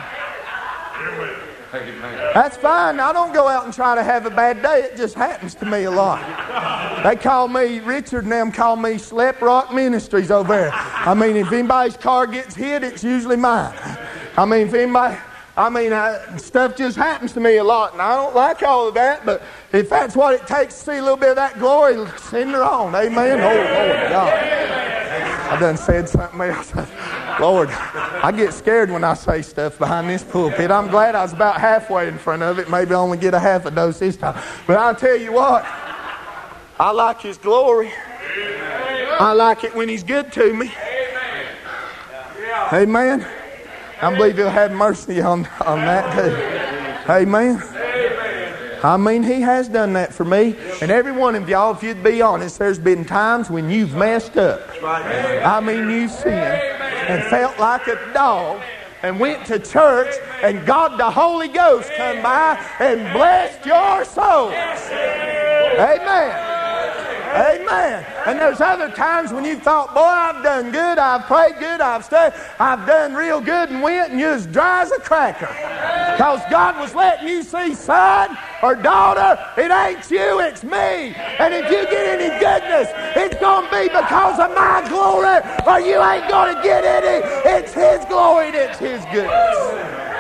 That's fine. I don't go out and try to have a bad day. It just happens to me a lot. They call me, Richard and them call me Slap Rock Ministries over there. I mean, if anybody's car gets hit, it's usually mine. I mean, stuff just happens to me a lot, and I don't like all of that, but if that's what it takes to see a little bit of that glory, send her on. Amen. Oh, Lord God. I done said something else. Lord, I get scared when I say stuff behind this pulpit. I'm glad I was about halfway in front of it. Maybe I only get a half a dose this time. But I'll tell you what, I like his glory. I like it when he's good to me. Amen. I believe he'll have mercy on that too. Amen. I mean, he has done that for me. And every one of y'all, if you'd be honest, there's been times when you've messed up. I mean, you've sinned and felt like a dog and went to church and God the Holy Ghost come by and blessed your soul. Amen. Amen. And there's other times when you thought, boy, I've done good, I've prayed good, I've studied, I've done real good, and went and you're as dry as a cracker. Because God was letting you see, son or daughter, it ain't you, it's me. And if you get any goodness, it's going to be because of my glory, or you ain't going to get any. It's his glory and it's his goodness.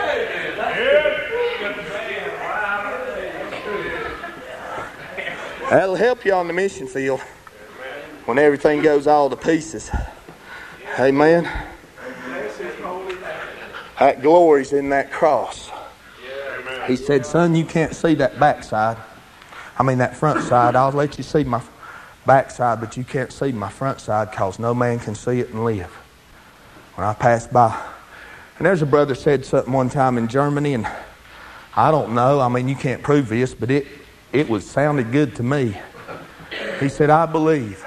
That'll help you on the mission field when everything goes all to pieces. Amen. That glory's in that cross. He said, son, you can't see that backside. I mean that front side. I'll let you see my backside, but you can't see my front side because no man can see it and live. When I passed by. And there's a brother said something one time in Germany, and I don't know. I mean, you can't prove this, but it sounded good to me. He said, I believe.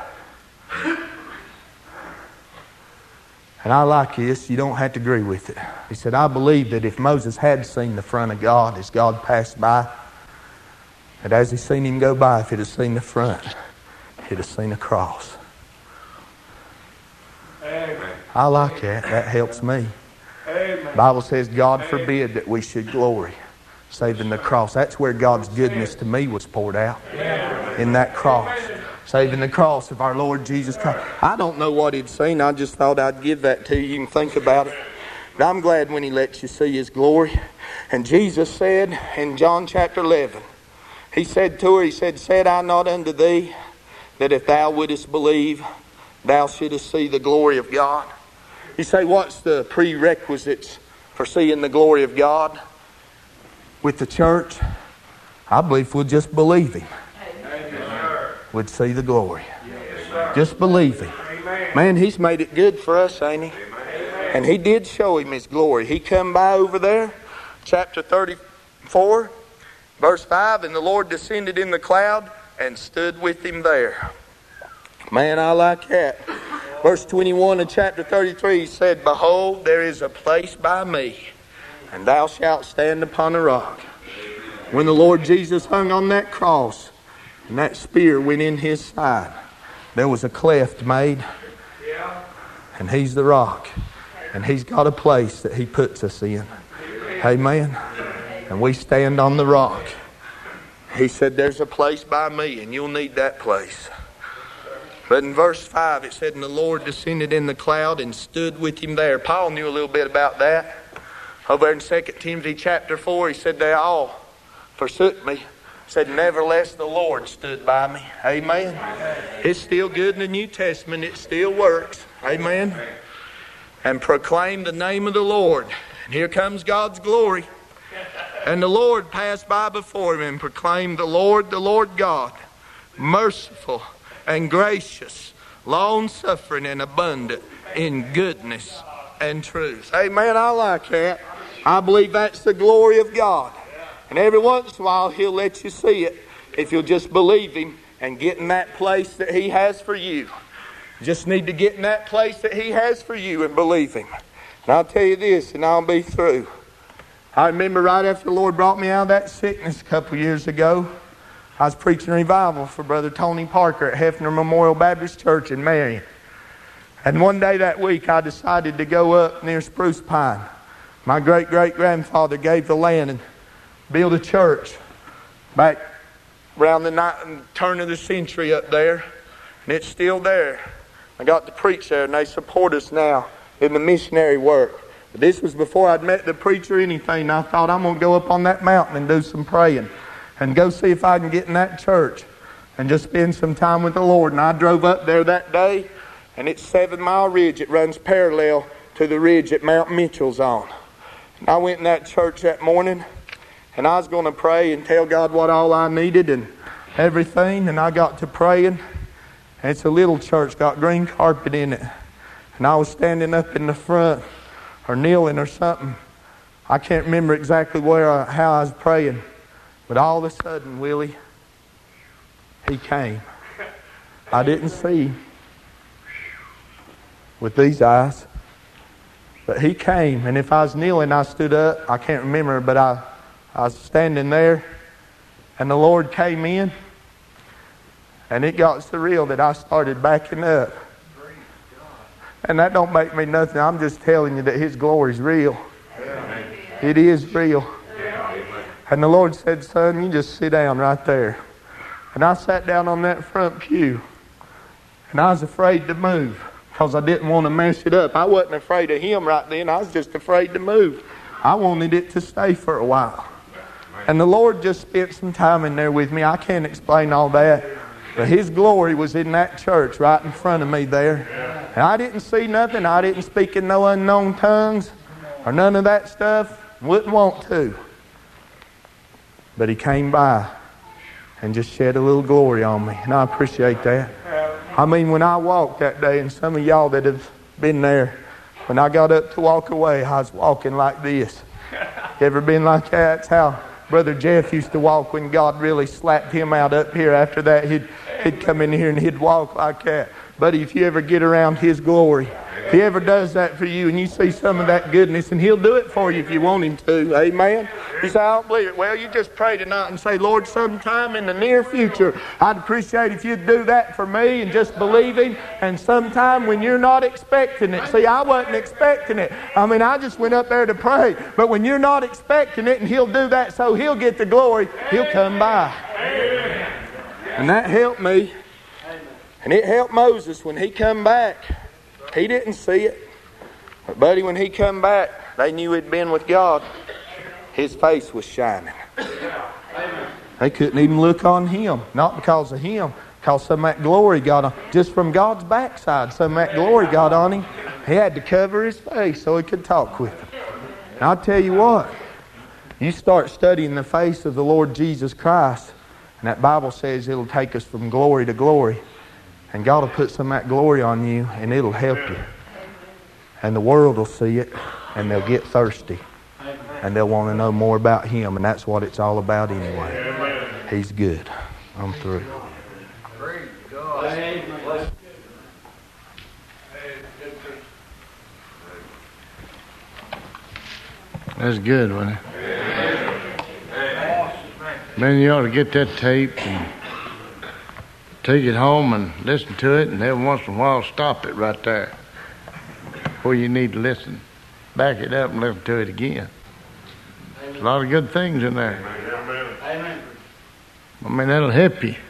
And I like this. You don't have to agree with it. He said, I believe that if Moses had seen the front of God as God passed by, that as he seen him go by, if he'd have seen the front, he'd have seen a cross. Amen. I like that. That helps me. Amen. The Bible says, God forbid that we should glory save in the cross. That's where God's goodness to me was poured out. In that cross. Saving the cross of our Lord Jesus Christ. I don't know what he'd seen. I just thought I'd give that to you. You can think about it. But I'm glad when he lets you see his glory. And Jesus said in John chapter 11, he said to her, he said, said I not unto thee, that if thou wouldest believe, thou shouldest see the glory of God? You say, what's the prerequisites for seeing the glory of God with the church? I believe we'll just believe him. Would see the glory. Just believe him. Man, he's made it good for us, ain't he? And he did show him his glory. He come by over there, chapter 34, verse 5, and the Lord descended in the cloud and stood with him there. Man, I like that. Verse 21 of chapter 33 said, Behold, there is a place by me, and thou shalt stand upon a rock. When the Lord Jesus hung on that cross, and that spear went in his side, there was a cleft made, and he's the rock. And he's got a place that he puts us in. Amen. And we stand on the rock. He said, there's a place by me, and you'll need that place. But in verse 5, it said, And the Lord descended in the cloud and stood with him there. Paul knew a little bit about that. Over in 2 Timothy chapter 4, he said, They all forsook me. He said, Nevertheless, the Lord stood by me. Amen. It's still good in the New Testament. It still works. Amen. And proclaim the name of the Lord. And here comes God's glory. And the Lord passed by before him and proclaimed, the Lord God, merciful and gracious, long-suffering and abundant in goodness and truth. Amen. I like that. I believe that's the glory of God. And every once in a while He'll let you see it if you'll just believe Him and get in that place that He has for you. You just need to get in that place that He has for you and believe Him. And I'll tell you this, and I'll be through. I remember right after the Lord brought me out of that sickness a couple years ago, I was preaching revival for Brother Tony Parker at Hefner Memorial Baptist Church in Marion. And one day that week I decided to go up near Spruce Pine. My great-great-grandfather gave the land and built a church back around the turn of the century up there. And it's still there. I got to preach there, and they support us now in the missionary work. But this was before I'd met the preacher or anything. I thought, I'm going to go up on that mountain and do some praying and go see if I can get in that church and just spend some time with the Lord. And I drove up there that day, and it's 7 Mile Ridge. It runs parallel to the ridge that Mount Mitchell's on. And I went in that church that morning, and I was going to pray and tell God what all I needed and everything. And I got to praying, and it's a little church, got green carpet in it. And I was standing up in the front or kneeling or something. I can't remember exactly how I was praying. But all of a sudden, Willie, He came. I didn't see Him with these eyes. But He came. And if I was kneeling, I stood up. I can't remember, but I was standing there. And the Lord came in. And it got surreal that I started backing up. And that don't make me nothing. I'm just telling you that His glory's real. It is real. And the Lord said, son, you just sit down right there. And I sat down on that front pew. And I was afraid to move because I didn't want to mess it up. I wasn't afraid of Him right then. I was just afraid to move. I wanted it to stay for a while. And the Lord just spent some time in there with me. I can't explain all that. But His glory was in that church right in front of me there. And I didn't see nothing. I didn't speak in no unknown tongues or none of that stuff. Wouldn't want to. But He came by and just shed a little glory on me. And I appreciate that. I mean, when I walked that day, and some of y'all that have been there, when I got up to walk away, I was walking like this. You ever been like that? That's how Brother Jeff used to walk when God really slapped him out up here. After that, he'd come in here and he'd walk like that. Buddy, if you ever get around His glory, if He ever does that for you and you see some of that goodness, and He'll do it for you if you want Him to. Amen? You say, I don't believe it. Well, you just pray tonight and say, Lord, sometime in the near future, I'd appreciate if you'd do that for me and just believe Him. And sometime when you're not expecting it. See, I wasn't expecting it. I mean, I just went up there to pray. But when you're not expecting it and He'll do that so He'll get the glory, He'll come by. And that helped me. And it helped Moses when he come back. He didn't see it. But buddy, when he come back, they knew he'd been with God. His face was shining. They couldn't even look on him. Not because of him. Because some of that glory got on. Just from God's backside, some of that glory got on him. He had to cover his face so he could talk with them. And I'll tell you what. You start studying the face of the Lord Jesus Christ. And that Bible says it'll take us from glory to glory. And God will put some of that glory on you, and it'll help you. And the world will see it, and they'll get thirsty. And they'll want to know more about Him, and that's what it's all about anyway. He's good. I'm through. Praise God. Amen. That's good, wasn't it? Man, you ought to get that tape and take it home and listen to it, and every once in a while stop it right there where you need to listen. Back it up and listen to it again. There's a lot of good things in there. Amen. I mean, that'll help you.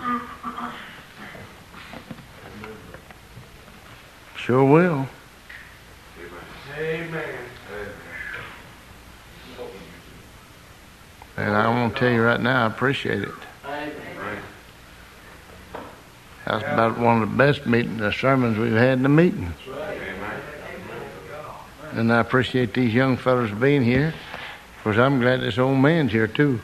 Sure will. Amen. And I want to tell you right now, I appreciate it. Amen. That's about one of the best sermons we've had in the meeting. And I appreciate these young fellas being here. Of course, I'm glad this old man's here too.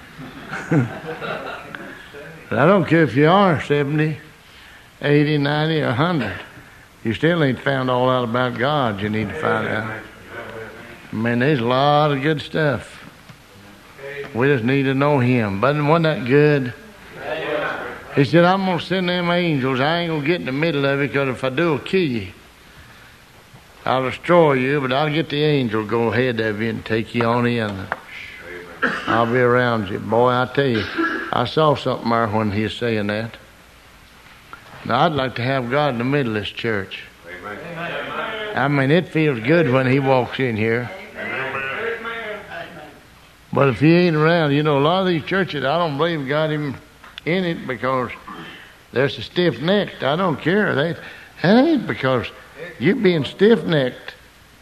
But I don't care if you are 70, 80, 90, or 100. You still ain't found all out about God you need to find out. I mean, there's a lot of good stuff. We just need to know Him. But wasn't that good? He said, I'm going to send them angels. I ain't going to get in the middle of it, because if I do, I'll kill you. I'll destroy you, but I'll get the angel go ahead of you and take you on in. I'll be around you. Boy, I tell you, I saw something there when he was saying that. Now, I'd like to have God in the middle of this church. I mean, it feels good when He walks in here. But if He ain't around, a lot of these churches, I don't believe got Him in it because they're so stiff-necked. I don't care. That ain't because you being stiff-necked.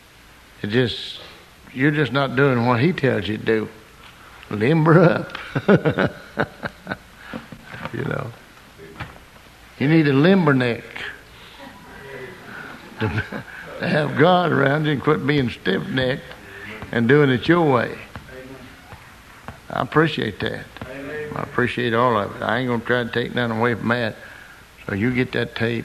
You're just not doing what He tells you to do. Limber up. You need a limber neck to have God around you and quit being stiff-necked and doing it your way. I appreciate that. I appreciate all of it. I ain't going to try to take nothing away from that. So you get that tape.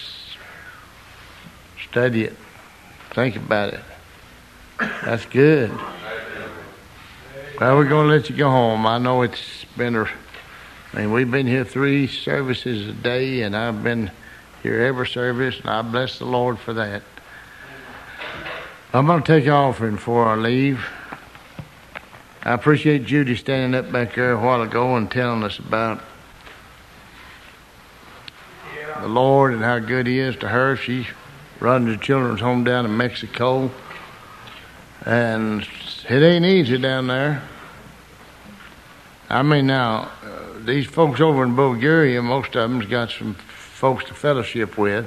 Study it. Think about it. That's good. Well, we're going to let you go home. I know it's been we've been here 3 services a day, and I've been here every service, and I bless the Lord for that. I'm going to take an offering before I leave. I appreciate Judy standing up back there a while ago and telling us about the Lord and how good He is to her. She runs the children's home down in Mexico, and it ain't easy down there. I mean, now, these folks over in Bulgaria, most of them's got some folks to fellowship with.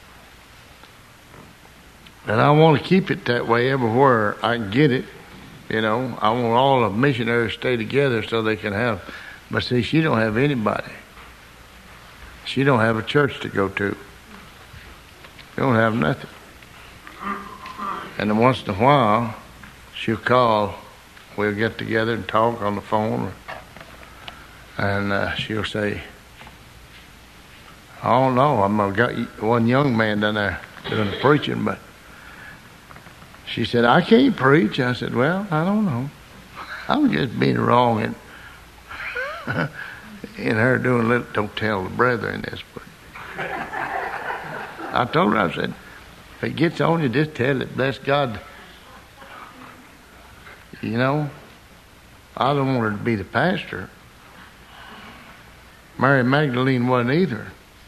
And I want to keep it that way everywhere I can get it. I want all the missionaries to stay together so they can have. But see, she don't have anybody. She don't have a church to go to. She don't have nothing. And then once in a while, she'll call. We'll get together and talk on the phone. And she'll say, I don't know. I've got one young man down there doing the preaching, but she said, I can't preach. I said, well, I don't know. I'm just being wrong in her doing a little, don't tell the brethren this, but I told her, I said, if it gets on you, just tell it. Bless God. I don't want her to be the pastor. Mary Magdalene wasn't either.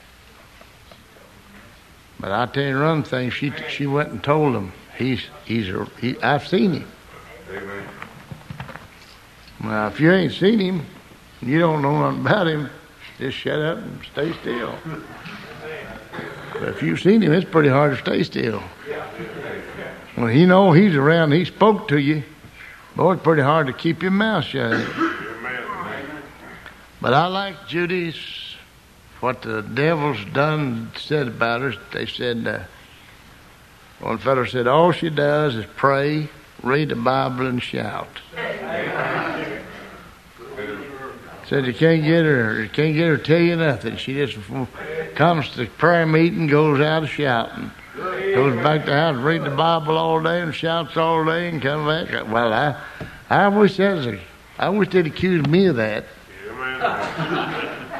But I tell you one thing, she went and told him, I've seen him. Amen. Now, if you ain't seen him, you don't know nothing about him, just shut up and stay still. But if you've seen him, it's pretty hard to stay still. When he know he's around, he spoke to you, boy, it's pretty hard to keep your mouth shut. But I like Judy's, what the devil's said about her. They said, one fellow said, all she does is pray, read the Bible, and shout. Said you can't get her to tell you nothing. She just comes to the prayer meeting, goes out shouting. Goes back to the house, read the Bible all day and shouts all day and comes back. Well, I wish they'd accuse me of that.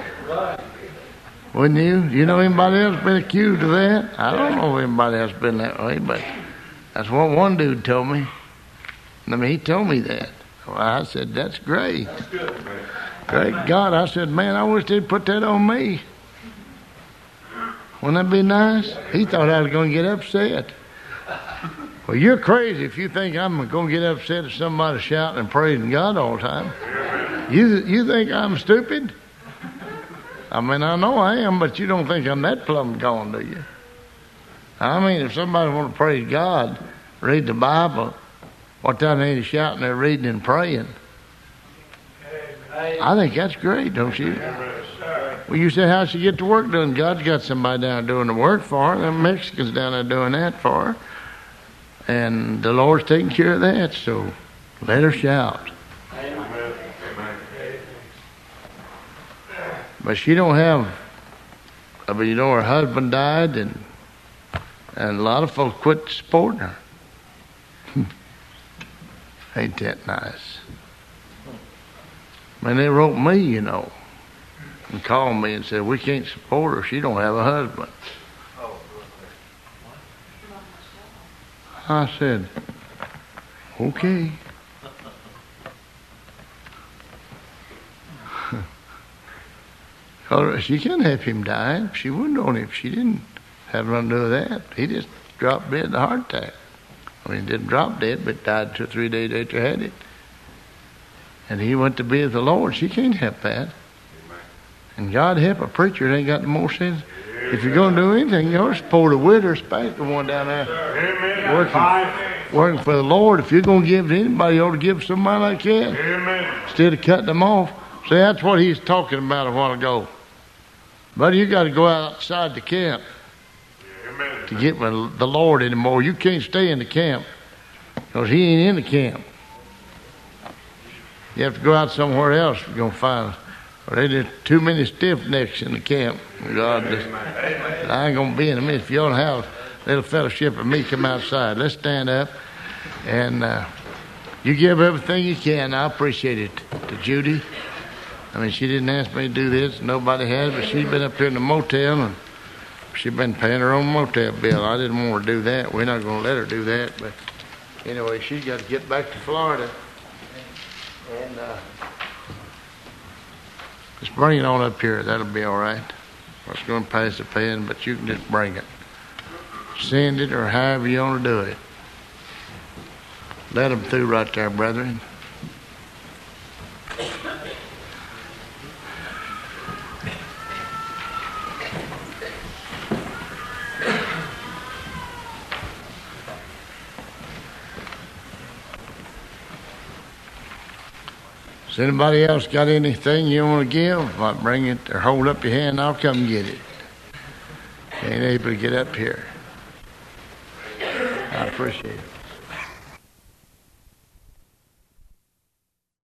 Wouldn't you? Do you know anybody else been accused of that? I don't know if anybody else been that way, but that's what one dude told me. I mean, he told me that. Well, I said, that's great. That's good, man. Great God. I said, man, I wish they'd put that on me. Wouldn't that be nice? He thought I was going to get upset. Well, you're crazy if you think I'm going to get upset at somebody shouting and praising God all the time. You think I'm stupid? I mean, I know I am, but you don't think I'm that plumb gone, do you? I mean, if somebody want to praise God, read the Bible, what time they ain't shouting, they're reading and praying. I think that's great, don't you? Well, you say, how'd she get the work done? God's got somebody down there doing the work for her. Them Mexicans down there doing that for her. And the Lord's taking care of that, so let her shout. Amen. But she don't have, I mean, you know, her husband died, and a lot of folks quit supporting her. Ain't that nice? Man, they wrote me, you know, and called me and said, we can't support her. She don't have a husband. I said, okay. She couldn't have him die. She wouldn't on him. She didn't have nothing to do with that. He just dropped dead of a heart attack. I mean, he didn't drop dead, but died 2 or 3 days after he had it. And he went to be with the Lord. She can't help that. And God help a preacher that ain't got no more sense. If you're going to do anything, you ought to support a widow, especially the one down there working for the Lord. If you're going to give to anybody, you ought to give to somebody like that. Instead of cutting them off. See, that's what he's talking about a while ago. Buddy, you got to go outside the camp to get with the Lord anymore. You can't stay in the camp because he ain't in the camp. You have to go out somewhere else if you're going to find. Well, there's too many stiff necks in the camp. God, I ain't going to be in a minute. If you want to have a little fellowship with me, come outside. Let's stand up. And you give everything you can. I appreciate it to Judy. I mean, she didn't ask me to do this. Nobody has, but she's been up here in the motel, and she's been paying her own motel bill. I didn't want her to do that. We're not going to let her do that. But anyway, she's got to get back to Florida. And just bring it on up here. That'll be all right. I was going to pass the pen, but you can just bring it. Send it or however you want to do it. Let them through right there, brethren. Has anybody else got anything you want to give? I'll bring it or hold up your hand. I'll come get it. Ain't able to get up here. I appreciate it.